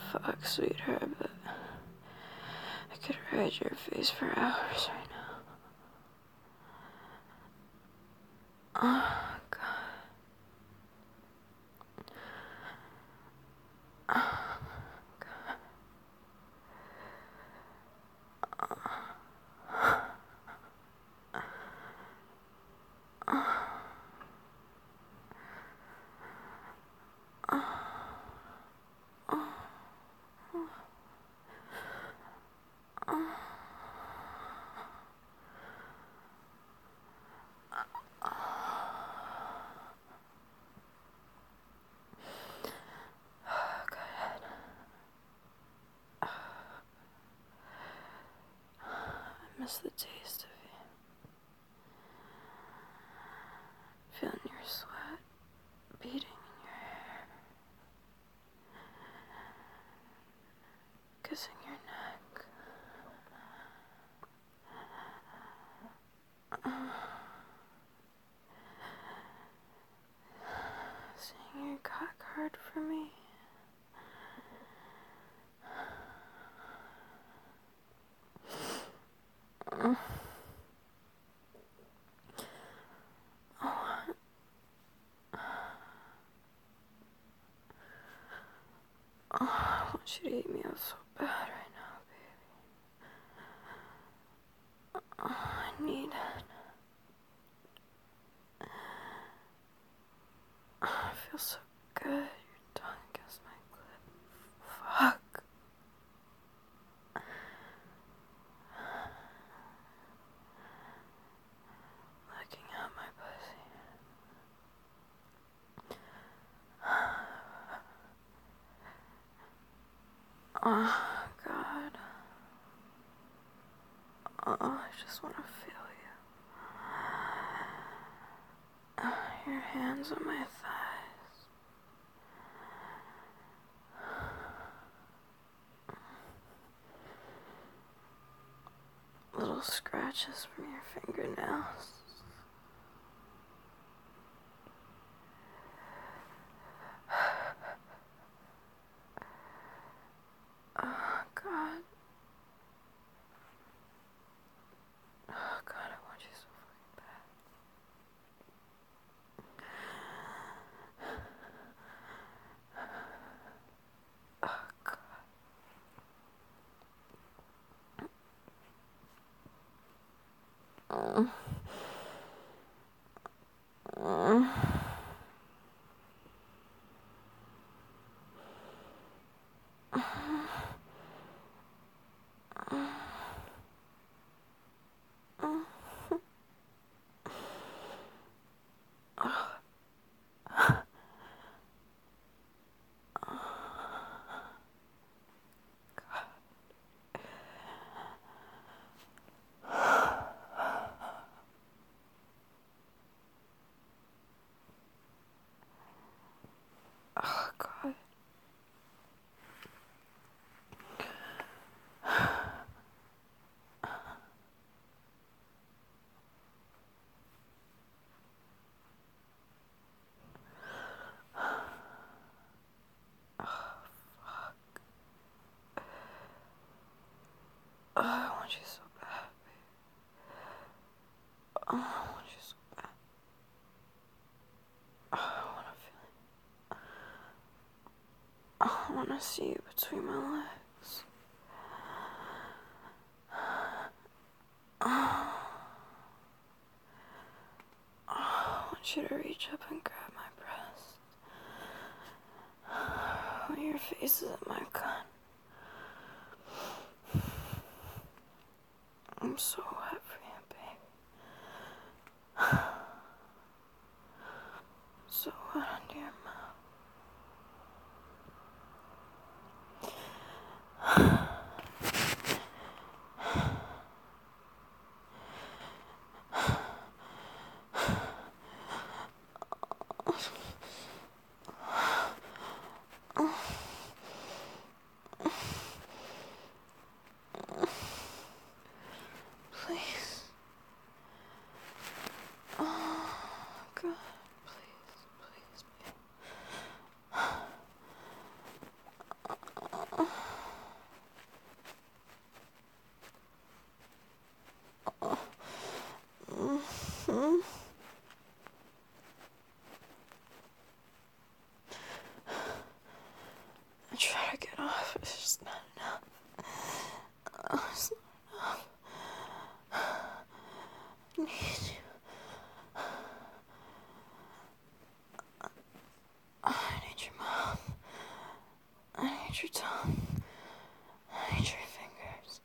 Fuck, sweetheart, but I could ride your face for hours right now. Oh, God. Oh, God. I miss the taste of you. Feeling your sweat beating in your hair. Kissing your neck. Seeing your cock hard for me. I want you to eat me up so bad right now, baby. I need it. I feel so good. Your tongue against my clit. Fuck. Licking out my pussy. Oh, God. Oh, I just want to feel you. Your hands on my thighs. Little scratches from your fingernails. Oh, God. Oh, God, I want you so fucking bad. Oh, God. Oh, God. Oh, I want you so bad, baby. Oh, I want you so bad. Oh, I want to feel it. Oh, I want to see you between my legs. Oh, I want you to reach up and grab my breast. When your face is in my cunt. I'm so wet for you, baby. So wet under your mouth. Please. Oh, God. Please, please, baby. try to get off. It's just not enough. It's not enough. I need you. I need your mouth. I need your tongue. I need your fingers.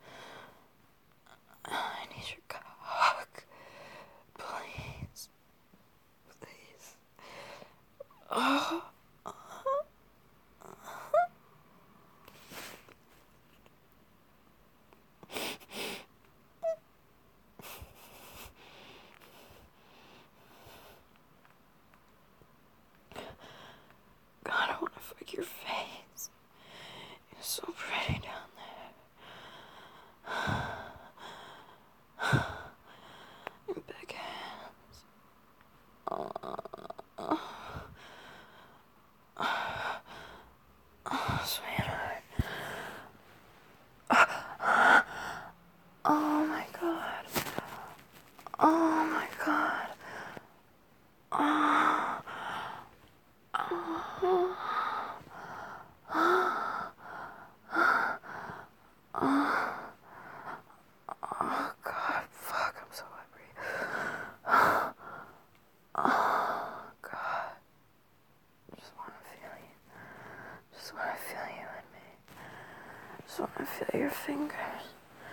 I need your cock. Please. Please. Oh. God, I want to fuck your face. You're so pretty down there. Your big hands. Sweetheart. Oh my God. Oh my God. Oh. Oh. Oh God, fuck, I'm so hungry. Oh God, just wanna feel you. Just wanna feel you in me. Just wanna feel your fingers.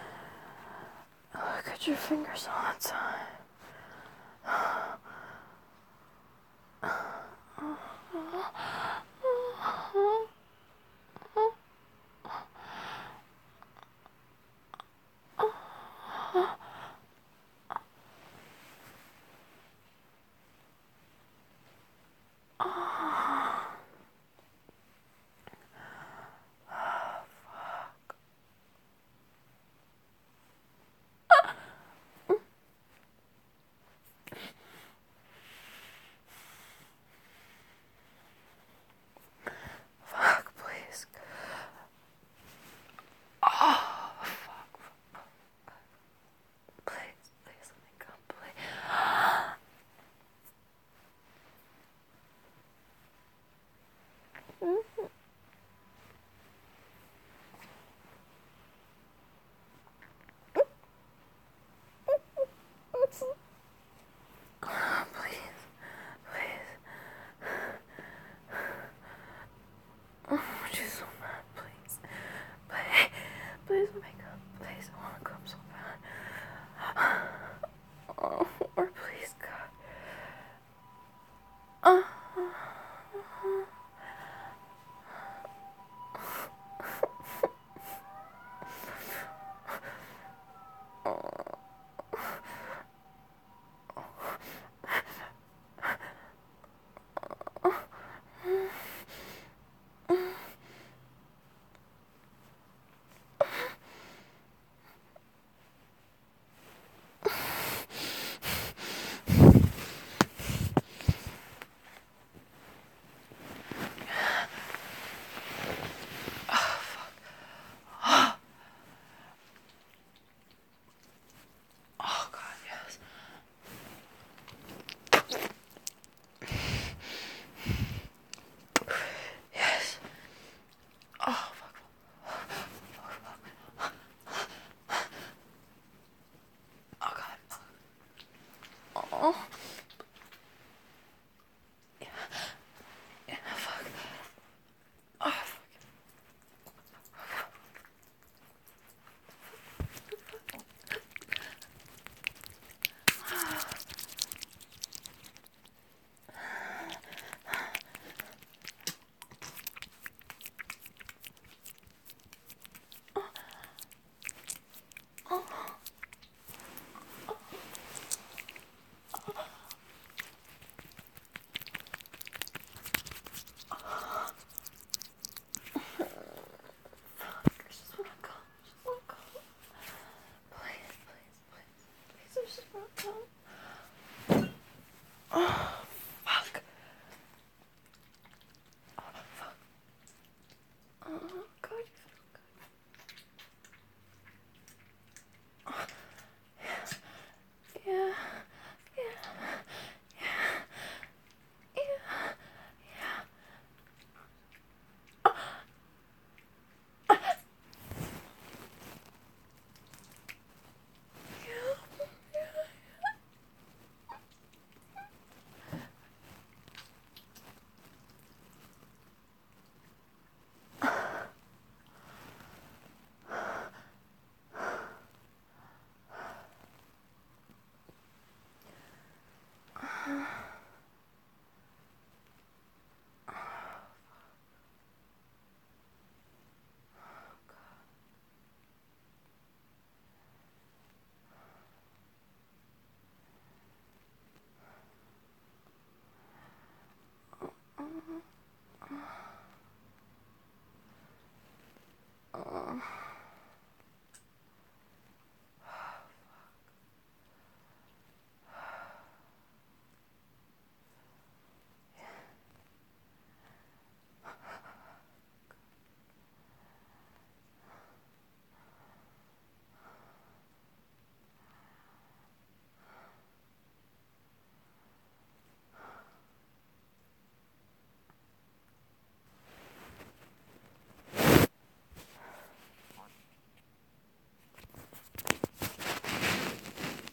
Look at your fingers all the time.